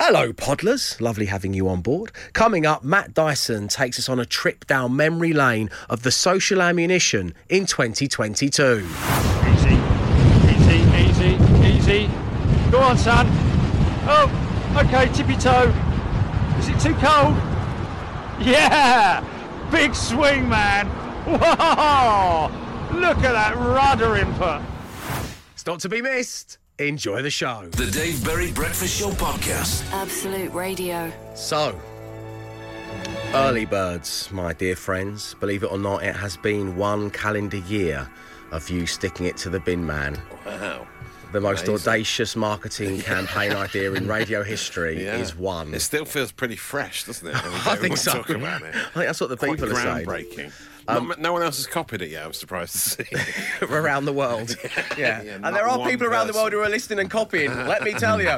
Hello, Podlers. Lovely having you on board. Coming up, Matt Dyson takes us on a trip down memory lane of the Social Ammunition in 2022. Easy. Go on, son. Oh, okay, tippy toe. Is it too cold? Yeah! Big swing, man. Whoa! Look at that rudder input. It's not to be missed. Enjoy the show. The Dave Berry Breakfast Show Podcast. Absolute Radio. So, early birds, my dear friends. Believe it or not, it has been one calendar year of you sticking it to the bin man. Wow. The most audacious marketing campaign idea in radio history is one. It still feels pretty fresh, doesn't it? I think so. Talk about it. I think that's what the Quite people are saying. groundbreaking. No one else has copied it yet, I'm surprised to see. Around the world. Yeah. And there are people around the world who are listening and copying, let me tell you.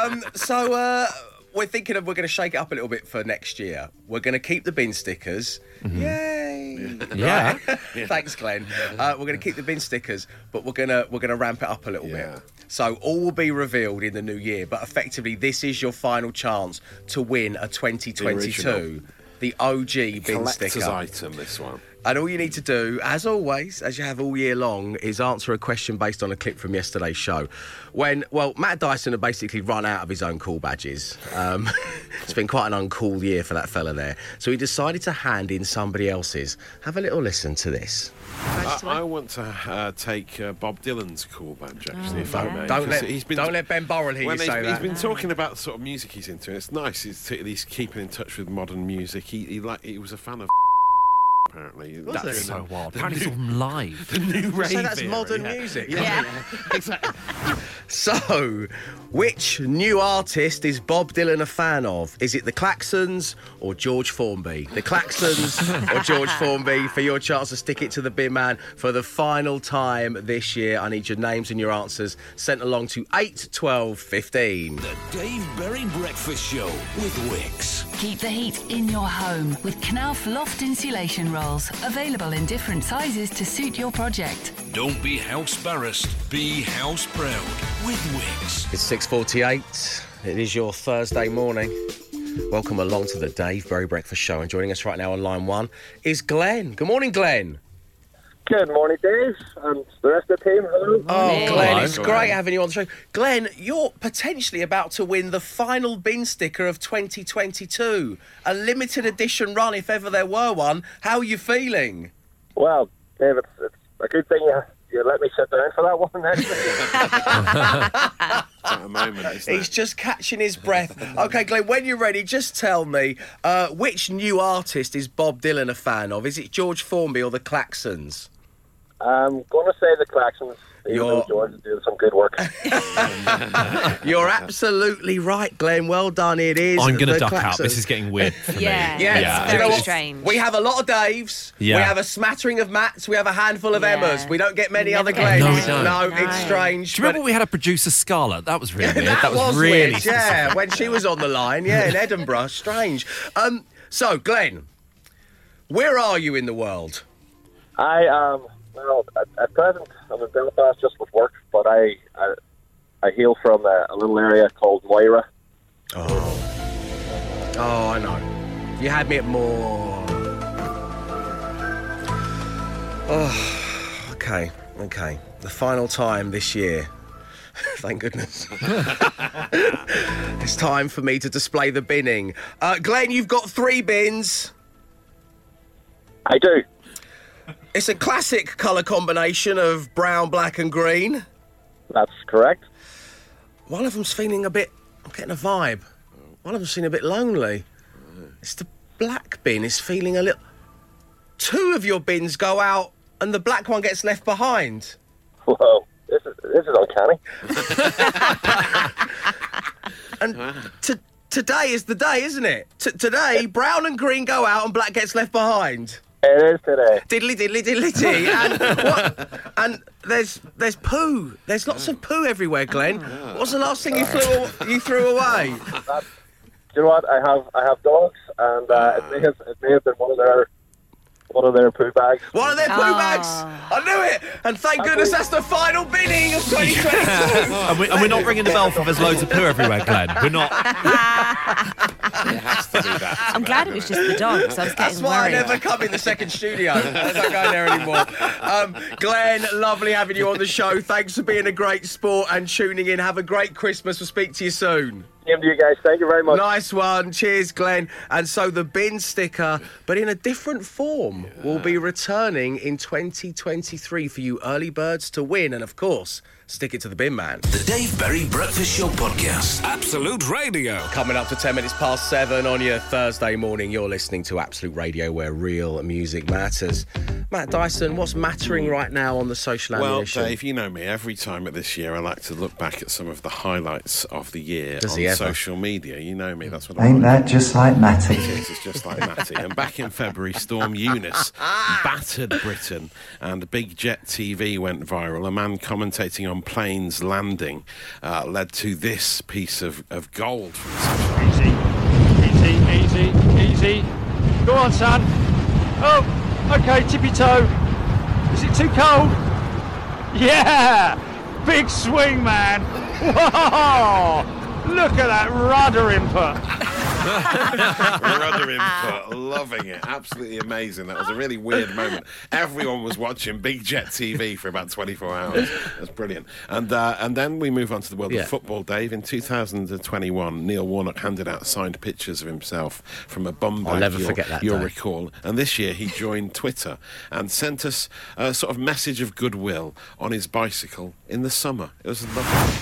We're thinking we're going to shake it up a little bit for next year. We're going to keep the bin stickers. Mm-hmm. Yay! Yeah. Thanks, Glenn. We're going to keep the bin stickers, but we're going to ramp it up a little bit. So all will be revealed in the new year, but effectively this is your final chance to win a 2022 the OG bin collector's sticker. item, this one. And all you need to do, as always, as you have all year long, is answer a question based on a clip from yesterday's show. Matt Dyson had basically run out of his own cool badges. It's been quite an uncool year for that fella there. So he decided to hand in somebody else's. Have a little listen to this. I want to take Bob Dylan's cool badge, actually, if I may. Don't let Ben Burrell hear you say that. He's been talking about the sort of music he's into, and it's nice. He's keeping in touch with modern music. He was a fan of apparently. That's so wild. Apparently saw him live. The new rave So that's era, modern music. Yeah. Exactly. So, which new artist is Bob Dylan a fan of? Is it the Klaxons or George Formby? The Klaxons or George Formby for your chance to stick it to the bin man for the final time this year. I need your names and your answers sent along to 8, 12, 15. The Dave Berry Breakfast Show with Wix. Keep the heat in your home with Knauf Loft insulation rolls. Available in different sizes to suit your project. Don't be house-barrassed, be house-proud with Wix. It's 6:48. It is your Thursday morning. Welcome along to the Dave Berry Breakfast Show. And joining us right now on line one is Glenn. Good morning, Glenn. Good morning, Dave, and the rest of the team. Hello. Oh, Glenn, Hello. it's great having you on the show. Glenn, you're potentially about to win the final bin sticker of 2022. A limited edition run, if ever there were one. How are you feeling? Well, Dave, it's a good thing you let me sit down for that one. At a moment, isn't He's it? just catching his breath. OK, Glenn, when you're ready, just tell me, which new artist is Bob Dylan a fan of? Is it George Formby or the Klaxons? I'm going to say the Klaxons. Even though George is doing some good work. You're absolutely right, Glenn. Well done. It is. I'm going to the duck Klaxons. out. This is getting weird for me. Yeah. Yeah, It's Do you very know what? strange. We have a lot of Daves. Yeah. We have a smattering of Matts. We have a handful of Yeah. Emmas. We don't get many Never other get Glens. many. No, No. it's strange. Do you remember but- we had a producer, Scarlett? That was really weird. that was really weird, yeah, when she was on the line, in Edinburgh. Strange. So, Glenn, where are you in the world? I am, at present, I'm in Belfast just with work, but I hail from a little area called Moira. Oh, I know. You had me at more. Oh, okay. The final time this year. Thank goodness. It's time for me to display the binning. Glenn, you've got 3 bins. I do. It's a classic colour combination of brown, black and green. That's correct. One of them's feeling a bit... I'm getting a vibe. One of them's feeling a bit lonely. It's the black bin is feeling a little... 2 of your bins go out and the black one gets left behind. Whoa, this is uncanny. And today is the day, isn't it? Today, brown and green go out and black gets left behind. It is today. Diddly diddly diddly dee. And what? And there's poo. There's lots of poo everywhere, Glenn. What's the last thing you threw away? Do you know what? I have dogs, and it may have been one of their one of their poo bags. One of their poo bags. I knew it. And thank goodness that's the final binning of 2022. And we're not ringing the bell for there's loads of poo everywhere, Glenn. We're not. It has to be that. I'm glad it was just the dogs. I was That's getting why worried. I never come in the second studio. I'm not going there anymore. Glenn, lovely having you on the show. Thanks for being a great sport and tuning in. Have a great Christmas. We'll speak to you soon. Same to you guys. Thank you very much. Nice one. Cheers, Glenn. And so the bin sticker, but in a different form, will be returning in 2023 for you early birds to win. And, of course, stick it to the bin man. The Dave Berry Breakfast Show Podcast. Absolute Radio. Coming up to 10 minutes past 7 on your Thursday morning, you're listening to Absolute Radio, where real music matters. Matt Dyson, what's mattering right now on the social ammunition? Well, Dave, you know me. Every time at this year, I like to look back at some of the highlights of the year on social media. You know me. That's what Ain't that just like Matty? It's just like Matty. And back in February, Storm Eunice battered Britain, and Big Jet TV went viral. A man commentating on planes landing led to this piece of gold from the social Easy. Go on, son. Oh, okay, tippy toe. Is it too cold? Yeah! Big swing, man. Whoa! Look at that rudder input. Rudder input, loving it, absolutely amazing. That was a really weird moment. Everyone was watching Big Jet TV for about 24 hours. That's brilliant. And then we move on to the world of football, Dave. In 2021, Neil Warnock handed out signed pictures of himself from a bum bag. I'll never forget that You'll day. recall. And this year he joined Twitter and sent us a sort of message of goodwill on his bicycle in the summer. It was lovely.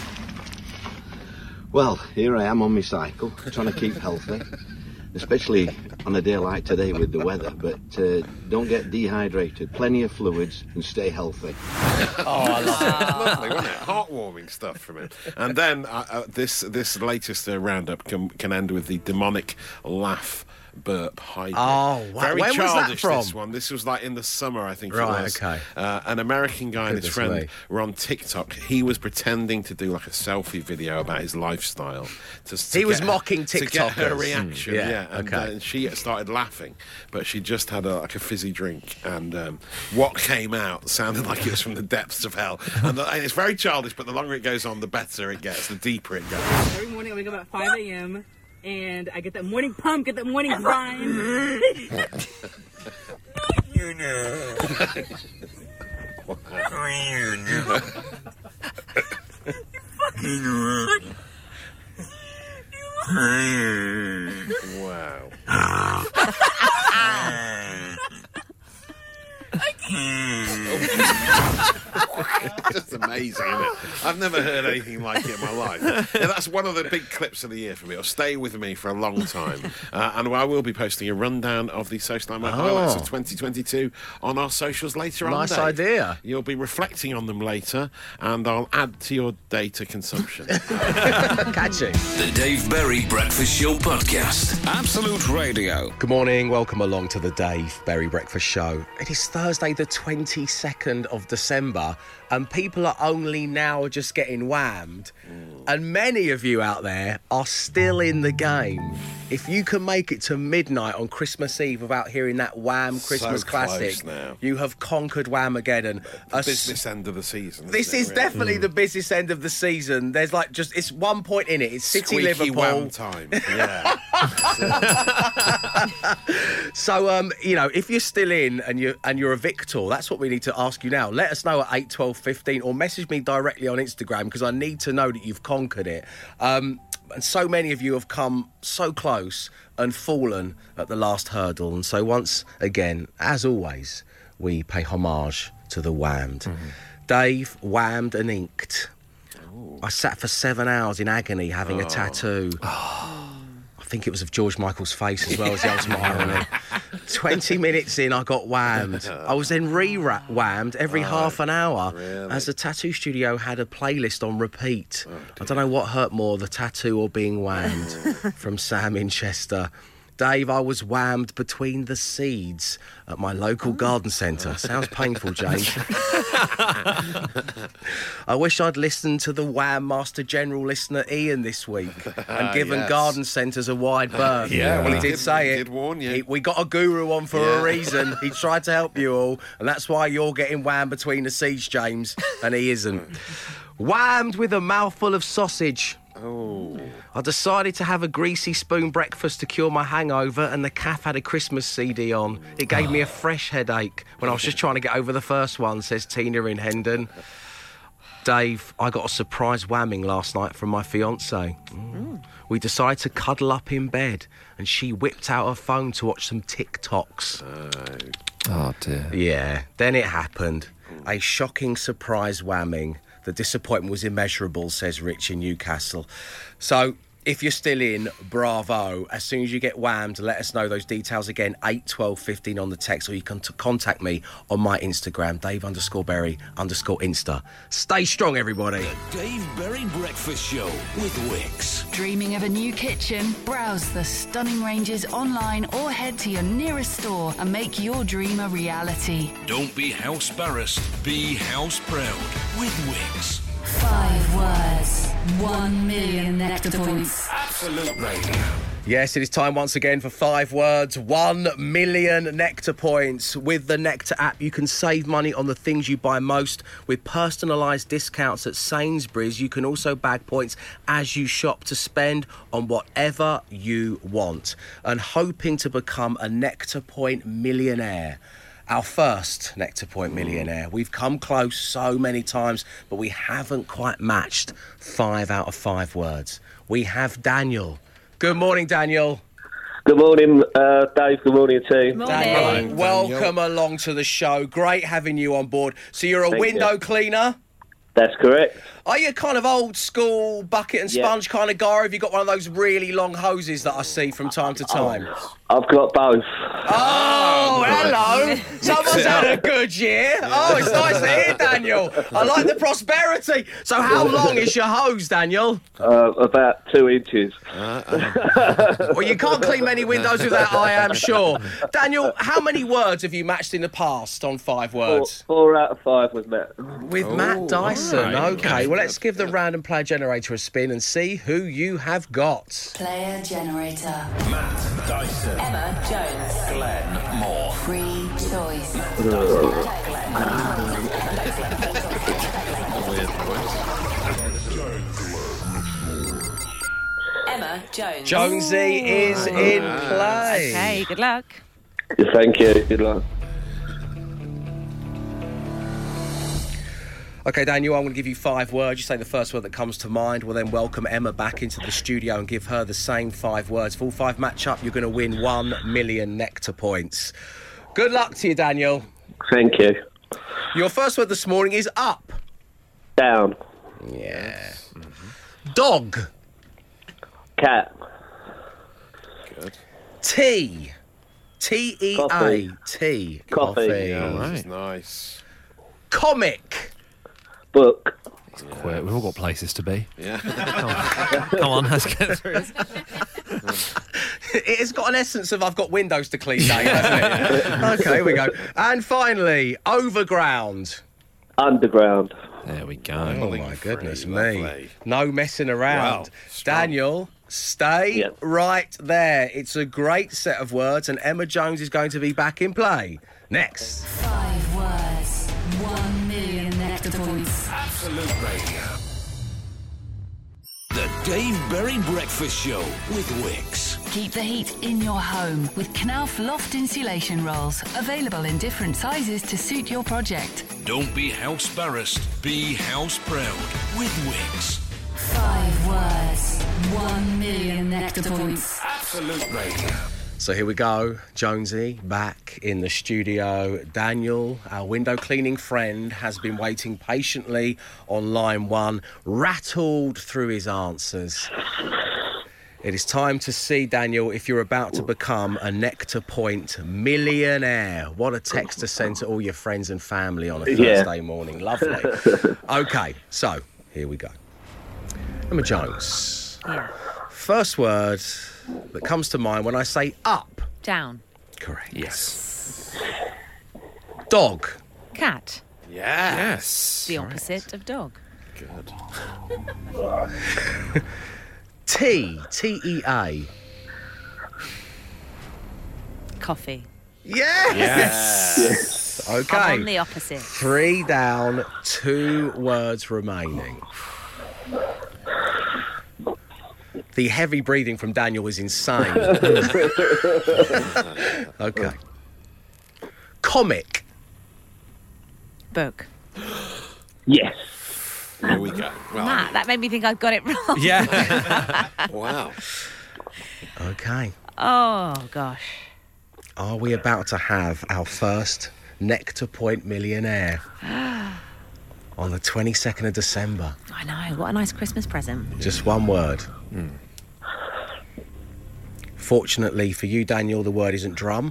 Well, here I am on my cycle, trying to keep healthy, especially on a day like today with the weather, but don't get dehydrated, plenty of fluids, and stay healthy. Oh, I love it. Lovely, wasn't it? Heartwarming stuff from him. And then this latest roundup can end with the demonic laugh burp hybrid. Oh, wow. Very When was that childish, from? this one. This was like in the summer, I think it Right, was. okay. An American guy and his Goodness friend me. were on TikTok. He was pretending to do like a selfie video about his lifestyle. He was mocking To get her TikTokers. reaction, Yeah, And, okay. and she started laughing, but she just had a fizzy drink, and what came out sounded like it was from the depths of hell. And it's very childish, but the longer it goes on, the better it gets, the deeper it goes. Every morning I wake up at 5 a.m. and I get that morning pump, get that morning grind. Wow. Just amazing, isn't it? I've never heard anything like it in my life. Yeah, that's one of the big clips of the year for me. It'll stay with me for a long time. And I will be posting a rundown of the social ammo highlights of 2022 on our socials later on. Nice Dave. idea. You'll be reflecting on them later, and I'll add to your data consumption. Catchy. The Dave Berry Breakfast Show Podcast. Absolute Radio. Good morning, welcome along to the Dave Berry Breakfast Show. It is Thursday the 22nd of December and people are only now just getting whammed. And many of you out there are still in the game. If you can make it to midnight on Christmas Eve without hearing that Wham Christmas So close classic, now. you have conquered Whamageddon. Business end of the season. This is definitely the busiest end of the season. There's like just, it's one point in it. It's City Squeaky Liverpool. Wham time. Yeah. So, if you're still in and you're a victor, that's what we need to ask you now. Let us know at 8, 12, 15 or message me directly on Instagram because I need to know that you've conquered it. And so many of you have come so close and fallen at the last hurdle. And so once again, as always, we pay homage to the whammed. Mm-hmm. Dave whammed and inked. Ooh. I sat for 7 hours in agony having a tattoo. I think it was of George Michael's face as well as the ultimate irony. 20 minutes in, I got whammed. I was then re-whammed every half an hour as the tattoo studio had a playlist on repeat. I don't know what hurt more, the tattoo or being whammed. From Sam in Chester. Dave, I was whammed between the seeds at my local garden centre. Sounds painful, James. I wish I'd listened to the Wham Master General listener Ian this week and given garden centres a wide berth. Yeah, he did say it. He did warn you. We got a guru on for a reason. He tried to help you all, and that's why you're getting whammed between the seats, James, and he isn't. Whammed with a mouthful of sausage. Oh. I decided to have a greasy spoon breakfast to cure my hangover, and the calf had a Christmas CD on. It gave me a fresh headache when I was just trying to get over the first one, says Tina in Hendon. Dave, I got a surprise whamming last night from my fiancée. We decided to cuddle up in bed, and she whipped out her phone to watch some TikToks. Oh, dear. Yeah, then it happened. A shocking surprise whamming. The disappointment was immeasurable, says Rich in Newcastle. So, if you're still in, bravo. As soon as you get whammed, let us know those details again, 8 12 15 on the text, or you can contact me on my Instagram, Dave_Berry_Insta. Stay strong, everybody. The Dave Berry Breakfast Show with Wix. Dreaming of a new kitchen? Browse the stunning ranges online or head to your nearest store and make your dream a reality. Don't be house embarrassed, be house proud with Wix. 5 words, 1 million nectar points. Absolute Radio. Yes, it is time once again for 5 words, 1 million Nectar points. With the Nectar app, you can save money on the things you buy most with personalised discounts at Sainsbury's. You can also bag points as you shop to spend on whatever you want. And hoping to become a Nectar point millionaire. Our first Nectar Point millionaire. We've come close so many times, but we haven't quite matched 5 out of 5 words. We have Daniel. Good morning, Daniel. Good morning, Dave. Good morning, team. Daniel, welcome along to the show. Great having you on board. So you're a window cleaner? That's correct. Are you kind of old school bucket and sponge kind of guy, or have you got one of those really long hoses that I see from time to time? I've got both. Oh, hello. Someone's had a good year. Oh, it's nice to hear, Daniel. I like the prosperity. So how long is your hose, Daniel? About 2 inches. Well, you can't clean many windows with that, I am sure. Daniel, how many words have you matched in the past on 5 words? 4 out of 5 with Matt. With Matt Dyson. Okay, well, let's give the random player generator a spin and see who you have got. Player generator. Matt Dyson. Emma Jones. Glenn Moore. Free choice. Emma Jones. Jonesy is in play. Okay, good luck. Thank you. Good luck. Okay, Daniel, I'm going to give you 5 words. You say the first word that comes to mind. We'll then welcome Emma back into the studio and give her the same 5 words. If all 5 match up, you're going to win 1 million Nectar points. Good luck to you, Daniel. Thank you. Your first word this morning is up. Down. Yeah. Dog. Cat. Good. Tea. T-E-A. Tea. Coffee. That's nice. Comic. Book. Quick, we've all got places to be. Yeah. Come on, let's get through it. It has got an essence of I've got windows to clean, Dave, hasn't it? Okay, here we go. And finally, overground. Underground. There we go. Oh, my goodness me. Lovely. No messing around. Wow, strong. Daniel, stay right there. It's a great set of words, and Emma Jones is going to be back in play. Next. 5 words, 1 million Nectar points. Absolute Radio. The Dave Berry Breakfast Show with Wix. Keep the heat in your home with Knauf Loft insulation rolls. Available in different sizes to suit your project. Don't be house embarrassed, be house proud with Wix. 5 words, 1 million Nectar points. Absolute Radio. So here we go. Jonesy back in the studio. Daniel, our window cleaning friend, has been waiting patiently on line 1, rattled through his answers. It is time to see, Daniel, if you're about to become a Nectar Point millionaire. What a text to send to all your friends and family on a Thursday morning. Lovely. Okay, so here we go. Emma Jones. Yeah. First word that comes to mind when I say up. Down. Correct. Yes. Dog. Cat. Yes. The opposite of dog. Good. T-E-A. Coffee. Yes. Okay. I'm on the opposite. 3 down, 2 words remaining. The heavy breathing from Daniel is insane. Okay. Comic. Book. Yes. There we go. Well, Matt, that made me think I'd got it wrong. Yeah. wow. Okay. Oh, gosh. Are we about to have our first Nectar Point millionaire on the 22nd of December? I know. What a nice Christmas present. Just one word. Fortunately for you, Daniel, the word isn't drum.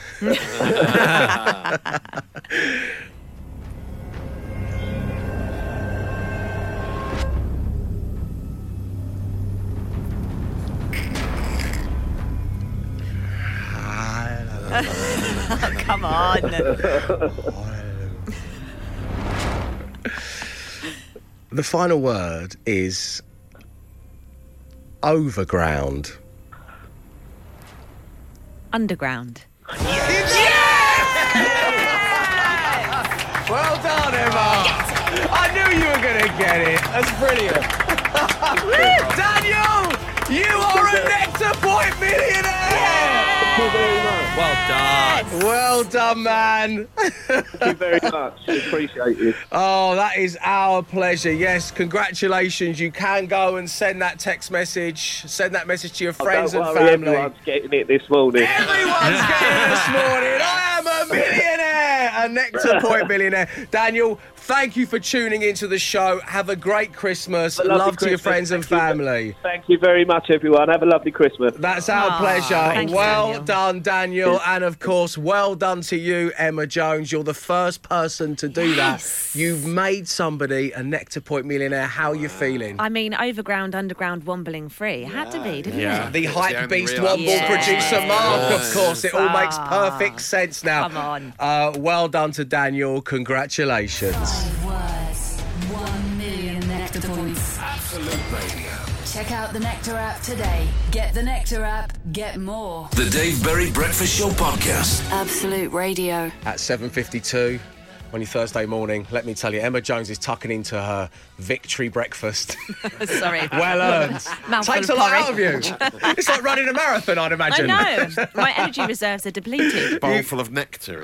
Oh, come on. The final word is overground. Underground. Well done, Emma. I knew you were going to get it. That's brilliant. Daniel, you are a Nectar Point millionaire. Thank you very much. Well done. Well done, man. Thank you very much. Appreciate it. Oh, that is our pleasure. Yes, congratulations. You can go and send that text message. Send that message to your friends and Don't worry, family. everyone's getting it this morning. Everyone's getting it this morning. I am a millionaire, a Nectar Point millionaire. Daniel, thank you for tuning into the show. Have a great Christmas. Have a lovely Love to your Christmas. friends and Thank you. family. Thank you very much, everyone. Have a lovely Christmas. That's our pleasure. thank you, Well Daniel. done, Daniel. And of course, well done to you, Emma Jones. You're the first person to do that. You've made somebody a Nectar Point millionaire. How are you feeling? I mean, overground, underground, wombling free. It had to be, didn't it? The hype only beast real Womble answer. producer Mark, of course. It all makes Ah. perfect sense now. Come on. Well done to Daniel. Congratulations. 5 words, 1 million Nectar Points. Absolute Radio. Check out the Nectar app today. Get the Nectar app, get more. The Dave Berry Breakfast Show Podcast. Absolute Radio. At 7:52 on your Thursday morning, let me tell you, Emma Jones is tucking into her victory breakfast. Sorry. Well earned. Mouthful Takes of a lot porridge. out of you. It's like running a marathon, I'd I imagine. know. My energy reserves are depleted. Bowl full of nectar.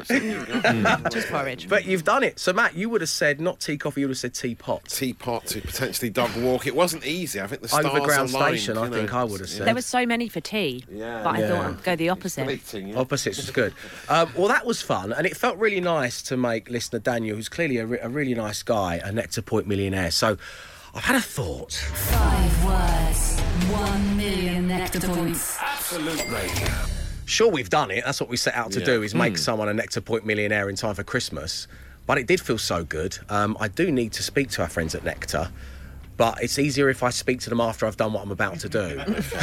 Just porridge. But you've done it. So, Matt, you would have said not tea coffee, you would have said teapot. Teapot to potentially dog walk. It wasn't easy. I think the stars Overground aligned, station, you I know. think I would have said. There were so many for tea, Yeah. but I Yeah. thought I'd go the opposite. Fleeting, yeah. Opposites was good. Well, that was fun, and it felt really nice to make listener Daniel, who's clearly a really nice guy, a Nectar Point millionaire. So, I've had a thought. 5 words, 1 million Nectar Points. Absolute Radio. Sure, we've done it. That's what we set out to do, is make someone a Nectar Point millionaire in time for Christmas. But it did feel so good. I do need to speak to our friends at Nectar, but it's easier if I speak to them after I've done what I'm about to do.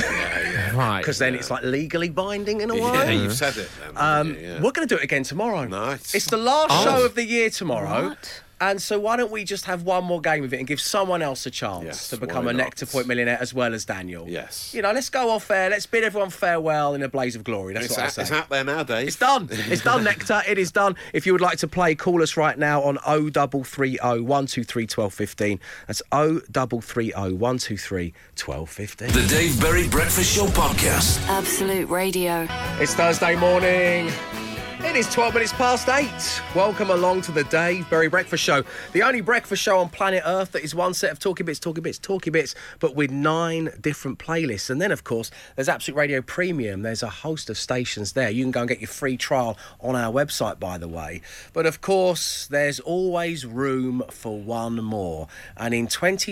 Right. Because then it's like legally binding in a Yeah, way. you've said it then. haven't you? Yeah. We're going to do it again tomorrow. Nice. It's the last Oh. show of the year tomorrow. What? And so why don't we just have one more game of it and give someone else a chance Yes, to become why a not? Nectar Point millionaire as well as Daniel? Yes. You know, let's go off air. Let's bid everyone farewell in a blaze of glory. That's It's what I out, say. it's out there now, Dave. It's done. It's done, Nectar. It is done. If you would like to play, call us right now on 0330 123 1215. That's 0330 123 1215. The Dave Berry Breakfast Show Podcast. Absolute Radio. It's Thursday morning. It is 12 minutes past 8. Welcome along to the Dave Berry Breakfast Show. The only breakfast show on planet Earth that is one set of talking bits, but with 9 different playlists. And then, of course, there's Absolute Radio Premium. There's a host of stations there. You can go and get your free trial on our website, by the way. But, of course, there's always room for one more. And in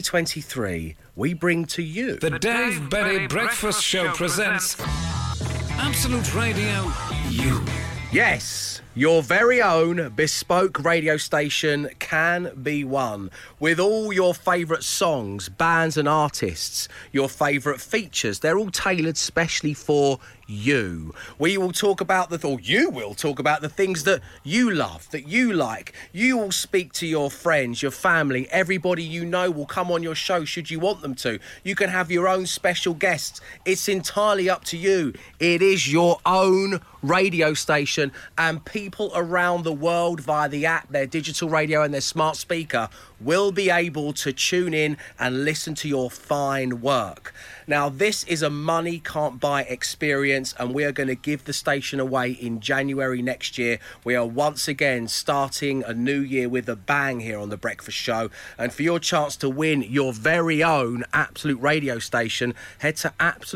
2023, we bring to you... The Dave Berry Breakfast Show presents Absolute Radio U. Yes, your very own bespoke radio station can be won with all your favourite songs, bands and artists, your favourite features. They're all tailored specially for you. We will talk about you will talk about the things that you love, that you like. You will speak to your friends, your family, everybody you know will come on your show should you want them to. You can have your own special guests. It's entirely up to you. It is your own radio station, and people around the world via the app, their digital radio and their smart speaker will be able to tune in and listen to your fine work. Now, this is a money can't buy experience, and we are going to give the station away in January next year. We are once again starting a new year with a bang here on The Breakfast Show. And for your chance to win your very own Absolute Radio station, head to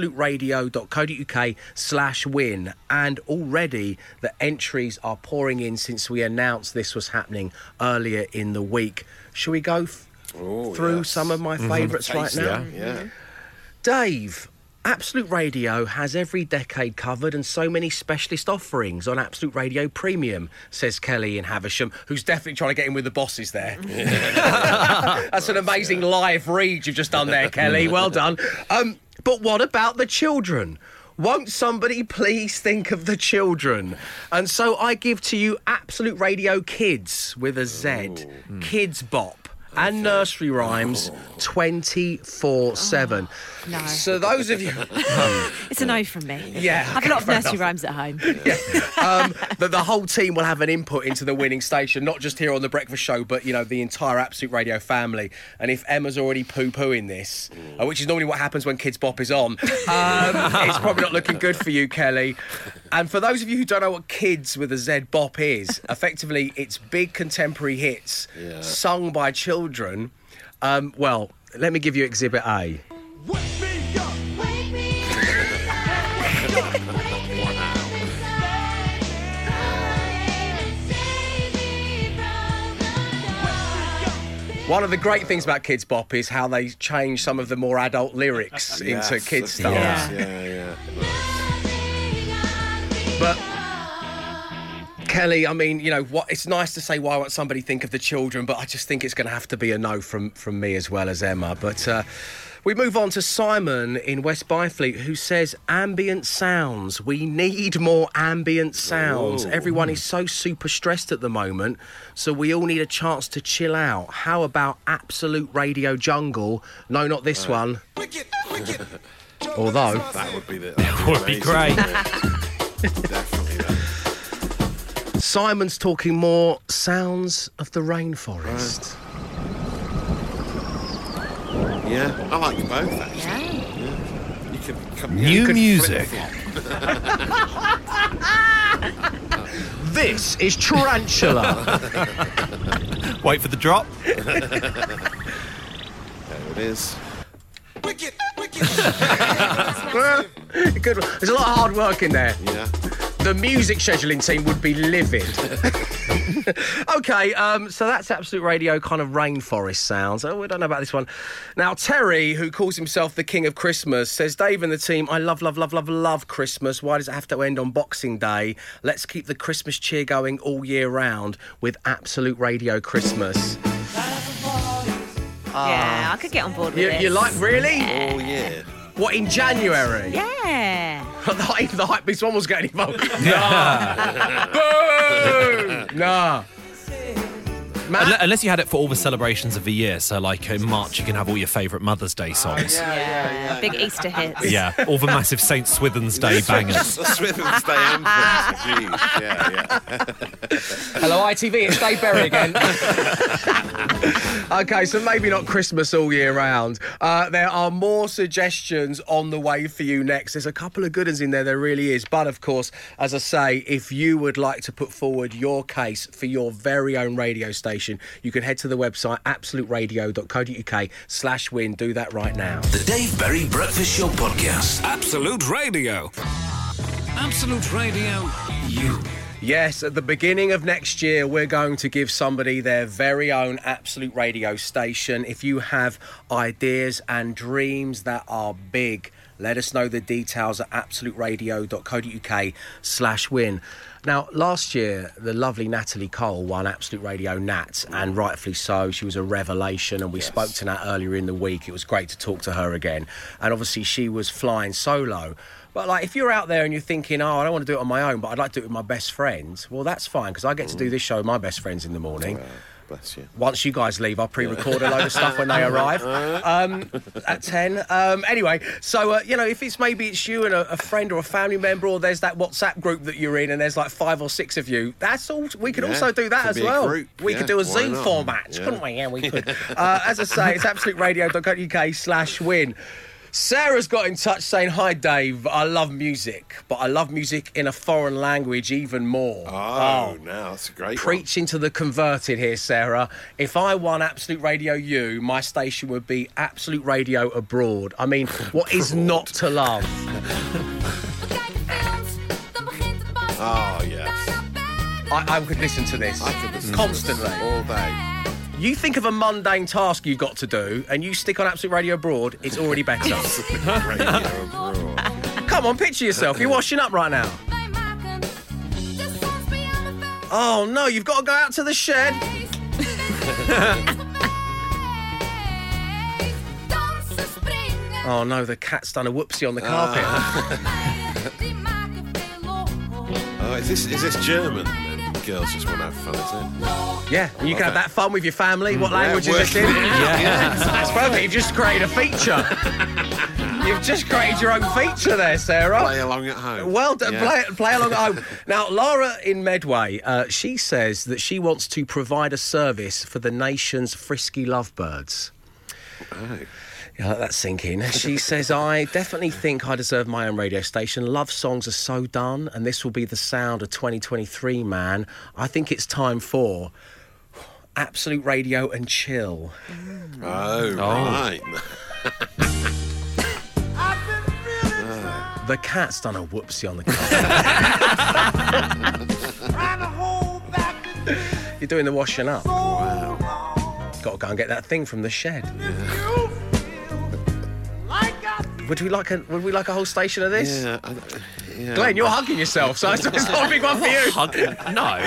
absoluteradio.co.uk/win. And already the entries are pouring in since we announced this was happening earlier in the week. Shall we go through some of my favourites right now? Yeah. Dave, Absolute Radio has every decade covered and so many specialist offerings on Absolute Radio Premium, says Kelly in Havisham, who's definitely trying to get in with the bosses there. That's an amazing live read you've just done there, Kelly. Well done. But what about the children? Won't somebody please think of the children? And so I give to you Absolute Radio Kids with a Z. Kids Bop. And nursery rhymes 24/7. No. So those of you... It's a no from me. Yeah. I have a lot of nursery rhymes at home. The whole team will have an input into the winning station, not just here on The Breakfast Show, but, you know, the entire Absolute Radio family. And if Emma's already poo-pooing this, which is normally what happens when Kids Bop is on, it's probably not looking good for you, Kelly. And for those of you who don't know what Kids with a Z Bop is, effectively it's big contemporary hits sung by children. Well, let me give you Exhibit A. One of the great things about Kids Bop is how they change some of the more adult lyrics into kids stuff. Yeah. But Kelly, I mean, you know, it's nice to say why won't somebody think of the children, but I just think it's going to have to be a no from me as well as Emma. But we move on to Simon in West Byfleet, who says ambient sounds. We need more ambient sounds. Ooh. Everyone is so super stressed at the moment, so we all need a chance to chill out. How about Absolute Radio Jungle? No, not this one. Although that would be great. Definitely that. Simon's talking more sounds of the rainforest. Yeah, I like you both, actually. Yeah. You can New music. This is Tarantula. Wait for the drop. There it is. Good. There's a lot of hard work in there. Yeah. The music scheduling team would be livid. OK, so that's Absolute Radio kind of rainforest sounds. Oh, we don't know about this one. Now, Terry, who calls himself the King of Christmas, says, Dave and the team, I love Christmas. Why does it have to end on Boxing Day? Let's keep the Christmas cheer going all year round with Absolute Radio Christmas. Yeah, I could get on board with it. You like, really? Yeah. Oh, yeah. What, in January? Yeah. Not even the Hypebeast one was getting involved. Nah. Boo! Nah. Unless you had it for all the celebrations of the year. So, like, in March, you can have all your favourite Mother's Day songs. Yeah. Big Easter hits. Yeah, all the massive St. Swithin's Day bangers. Swithin's Day anthems. Jeez. Yeah. Hello, ITV, it's Dave Berry again. OK, so maybe not Christmas all year round. There are more suggestions on the way for you next. There's a couple of good ones in there really is. But, of course, as I say, if you would like to put forward your case for your very own radio station, you can head to the website absoluteradio.co.uk/win. Do that right now. The Dave Berry Breakfast Show Podcast. Absolute Radio. Absolute Radio U. Yes, at the beginning of next year, we're going to give somebody their very own Absolute Radio station. If you have ideas and dreams that are big, let us know the details at absoluteradio.co.uk/win. Now, last year, the lovely Natalie Cole won Absolute Radio Nat, and rightfully so. She was a revelation, and we spoke to Nat earlier in the week. It was great to talk to her again. And obviously, she was flying solo. But, like, if you're out there and you're thinking, I don't want to do it on my own, but I'd like to do it with my best friends, well, that's fine, because I get to do this show with my best friends in the morning. Bless you. Once you guys leave, I'll pre-record a load of stuff when they arrive at 10. Anyway, so, if maybe it's you and a friend or a family member, or there's that WhatsApp group that you're in and there's like 5 or 6 of you, that's all. We could also do that as well. We could do a Zoom format, couldn't we? Yeah, we could. As I say, it's absoluteradio.co.uk/win. Sarah's got in touch saying, "Hi Dave, I love music, but I love music in a foreign language even more." Oh, now that's a great Preaching to the converted here, Sarah. If I won Absolute Radio U, my station would be Absolute Radio Abroad. I mean, what is not to love? Oh, yes. I could listen to this. I could listen constantly. To this all day. You think of a mundane task you've got to do, and you stick on Absolute Radio Abroad, it's already better. Radio Abroad. Come on, picture yourself. You're washing up right now. Oh, no, you've got to go out to the shed. Oh, no, the cat's done a whoopsie on the carpet. Is this German? Girls just want to have fun, is it? Yeah, and you can have that fun with your family. What language is this in? That's perfect. You've just created a feature. You've just created your own feature there, Sarah. Play along at home. Well done. Yeah. Play along at home. Now, Lara in Medway, she says that she wants to provide a service for the nation's frisky lovebirds. Oh. Yeah, let that sink in. She says, I definitely think I deserve my own radio station. Love songs are so done, and this will be the sound of 2023, man. I think it's time for Absolute Radio and Chill. Oh, right. The cat's done a whoopsie on the carpet. You're doing the washing up. Wow. Got to go and get that thing from the shed. Yeah. Would we like a whole station of this? Yeah. Glenn, you're hugging yourself, so it's not a big one for you. No,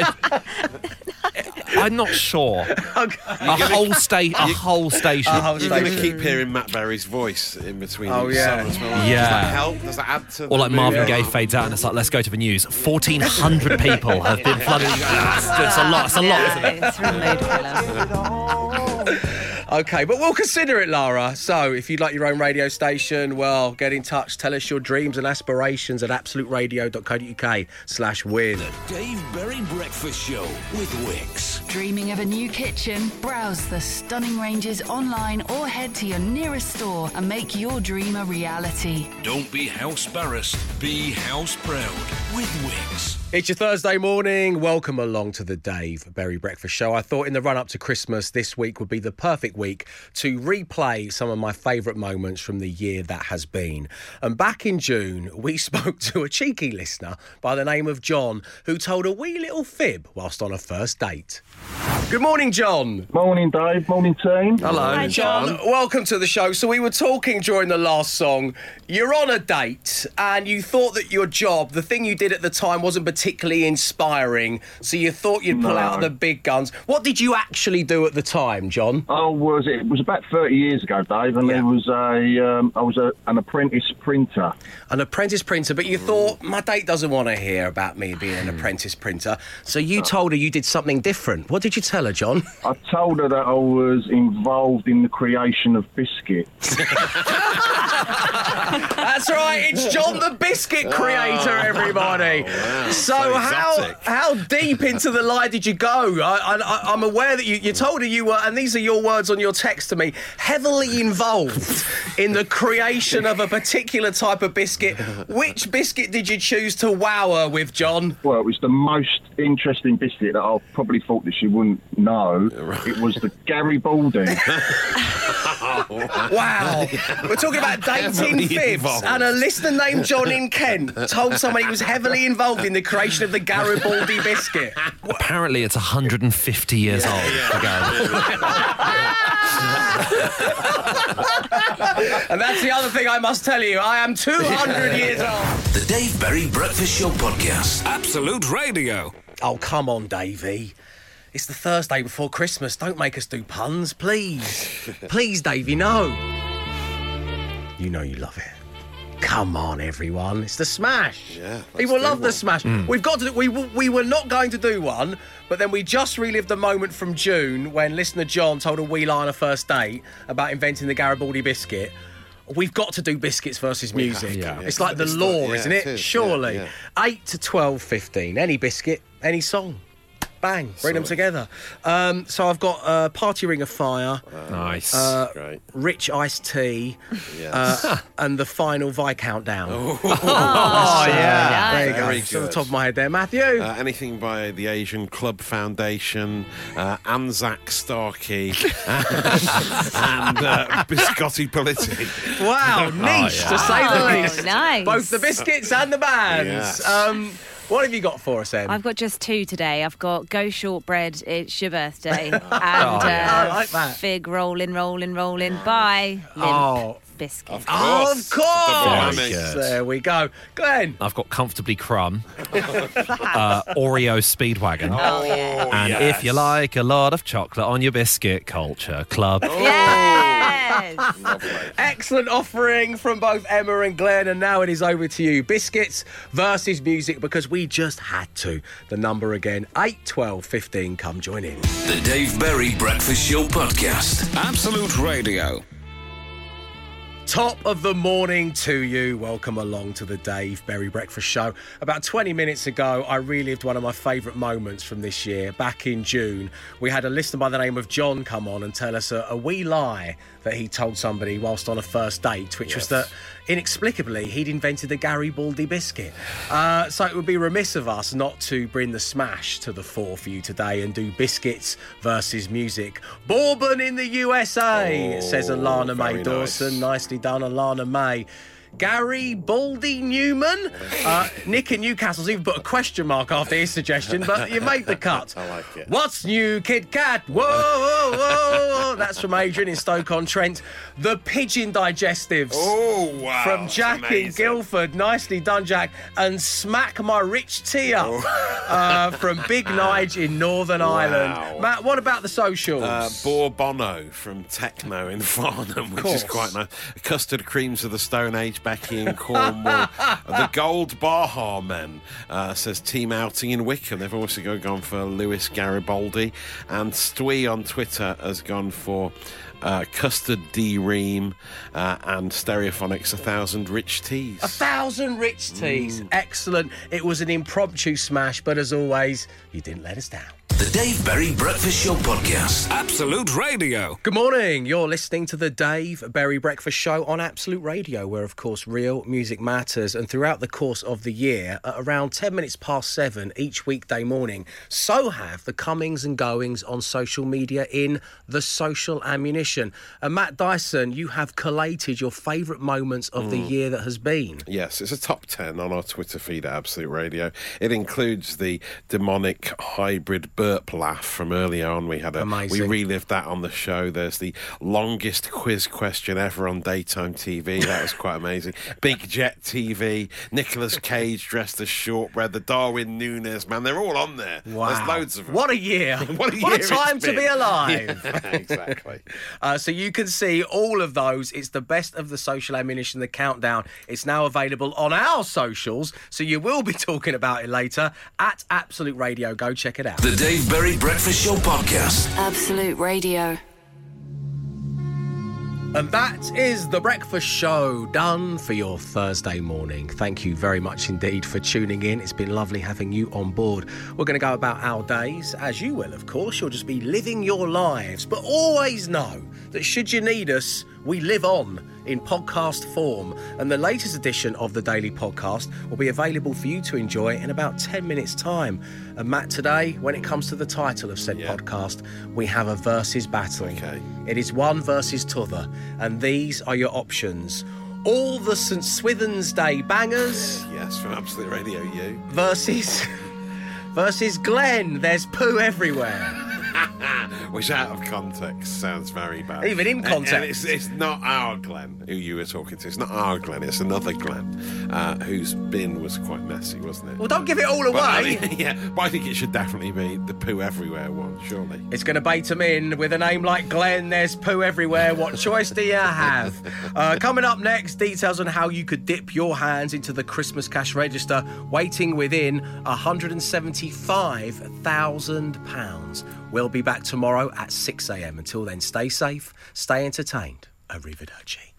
I'm not sure. A whole station. You're going to keep hearing Matt Berry's voice in between. Oh, yeah. As well. Yeah. Does that help? Does that add to? Or like Marvin Gaye fades out and it's like, let's go to the news. 1,400 people have been flooded. It's a lot, isn't it? It's from Mood Killer. OK, but we'll consider it, Lara. So, if you'd like your own radio station, well, get in touch. Tell us your dreams and aspirations at absoluteradio.co.uk/win. The Dave Berry Breakfast Show with Wix. Dreaming of a new kitchen? Browse the stunning ranges online or head to your nearest store and make your dream a reality. Don't be house embarrassed, be house proud with Wix. It's your Thursday morning. Welcome along to the Dave Berry Breakfast Show. I thought in the run-up to Christmas, this week would be the perfect week to replay some of my favourite moments from the year that has been. And back in June, we spoke to a cheeky listener by the name of John, who told a wee little fib whilst on a first date. Good morning, John. Morning, Dave. Morning, team. Hello. Hi, John. Welcome to the show. So we were talking during the last song. You're on a date and you thought that your job, the thing you did at the time, wasn't particularly inspiring, so you thought you'd pull out the big guns. What did you actually do at the time, John? It was about 30 years ago, Dave, and I was an apprentice printer. An apprentice printer, but you thought, my date doesn't want to hear about me being an apprentice printer, so you told her you did something different. What did you tell her, John? I told her that I was involved in the creation of biscuits. That's right, it's John the Biscuit Creator, everybody. Wow. So how deep into the lie did you go? I'm aware that you told her you were, and these are your words on your text to me, heavily involved in the creation of a particular type of biscuit. Which biscuit did you choose to wow her with, John? Well, it was the most interesting biscuit that I probably thought that she wouldn't know. It was the Garibaldi. Wow. We're talking about dating fibs, and a listener named John in Kent told someone he was heavily involved in the creation of the Garibaldi biscuit. Apparently it's 150 years old. And that's the other thing I must tell you. I am 200 years old. The Dave Berry Breakfast Show Podcast. Absolute Radio. Oh, come on, Davey. It's the Thursday before Christmas. Don't make us do puns, please. Please, Davey, no. You know you love it. Come on, everyone. It's the Smash. Yeah, People love the Smash. We've got to. We were not going to do one, but then we just relived the moment from June when listener John told a wee lie on a first date about inventing the Garibaldi biscuit. We've got to do biscuits versus music. It's like the law, isn't it? Surely. Yeah. 8 to 12:15. Any biscuit, any song. Bang, bring them together. So I've got Party Ring of Fire. Nice. Great. Rich Iced Tea. Yes. And the final Vi Countdown. yeah. There you go. Very It's on the good. top of my head there. Matthew? Anything by the Asian Club Foundation, Anzac Starkey, and Biscotti Politti. Wow, niche to say the least. Nice. Both the biscuits and the bands. Yes. What have you got for us, Em? I've got just two today. I've got Go Shortbread, It's Your Birthday, and I like that. Fig Rollin', Rollin', Rollin' by Limp Biscuit. Of Oh, of course. Very good. There we go. Glenn. I've got Comfortably Crumb, Oreo Speedwagon, Oh, yeah. and If You Like a Lot of Chocolate on Your Biscuit, Culture Club. Yes! Excellent offering from both Emma and Glenn, and now it is over to you. Biscuits versus music, because we just had to. The number again, 8, 12, 15. Come join in. The Dave Berry Breakfast Show Podcast. Absolute Radio. Top of the morning to you. Welcome along to the Dave Berry Breakfast Show. About 20 minutes ago, I relived one of my favourite moments from this year. Back in June, we had a listener by the name of John come on and tell us a wee lie that he told somebody whilst on a first date, which was that inexplicably he'd invented the Garibaldi biscuit. So it would be remiss of us not to bring the Smash to the fore for you today and do biscuits versus music. Bourbon in the USA, says Alana May very Dawson. nice. Nicely done, Alana May. Gary Baldy Newman. Nick in Newcastle's even put a question mark after his suggestion, but you made the cut. I like it. What's new, Kit Kat? Whoa, whoa, whoa. That's from Adrian in Stoke-on-Trent. The Pigeon Digestives. Oh, wow. From Jack in Amazing. Guildford. Nicely done, Jack. And Smack My Rich Tea Up from Big Nige in Northern Ireland. Matt, what about the socials? Bourbono from Techno in Farnham, which is quite nice. Custard Creams of the Stone Age, Becky in Cornwall. The Gold Baha Men says team outing in Wickham. They've also gone for Lewis Garibaldi. And Stwee on Twitter has gone for Custard D Ream and Stereophonics 1,000 Rich Teas. 1,000 Rich Teas. Excellent. It was an impromptu smash, but as always, you didn't let us down. The Dave Berry Breakfast Show Podcast. Absolute Radio. Good morning. You're listening to the Dave Berry Breakfast Show on Absolute Radio, where, of course, real music matters. And throughout the course of the year, at around 10 minutes past 7 each weekday morning, so have the comings and goings on social media in The Social Ammunition. And Matt Dyson, you have collated your favourite moments of the year that has been. Yes, it's a top 10 on our Twitter feed at Absolute Radio. It includes the demonic hybrid burp laugh from earlier on. We relived that on the show. There's the longest quiz question ever on daytime TV. That was quite amazing. Big Jet TV, Nicolas Cage dressed as Shortbread, the Darwin Núñez, man, they're all on there. Wow. There's loads of them. What a year. What a time it's to be been. alive. Yeah, exactly. So you can see all of those. It's the best of the Social Ammunition, the countdown. It's now available on our socials, so you will be talking about it later at Absolute Radio. Go check it out. The Dave Berry Breakfast Show Podcast. Absolute Radio. And that is the breakfast show done for your Thursday morning. Thank you very much indeed for tuning in. It's been lovely having you on board. We're going to go about our days, as you will, of course. You'll just be living your lives. But always know that should you need us, we live on in podcast form. And the latest edition of the Daily Podcast will be available for you to enjoy in about 10 minutes' time. And Matt, today, when it comes to the title of said podcast, we have a versus battle. Okay. It is one versus t'other, and these are your options. All the St Swithin's Day bangers. Yes, from Absolute Radio, you. Versus Glenn. There's poo everywhere. Which out of context sounds very bad. Even in context. And it's not our Glenn who you were talking to. It's not our Glenn, it's another Glenn whose bin was quite messy, wasn't it? Well, don't give it all away. But I think it should definitely be the Poo Everywhere one, surely. It's going to bait them in with a name like Glenn. There's poo everywhere. What choice do you have? Coming up next, details on how you could dip your hands into the Christmas cash register, waiting within £175,000. We'll be back tomorrow at 6 a.m. Until then, stay safe, stay entertained. Arrivederci.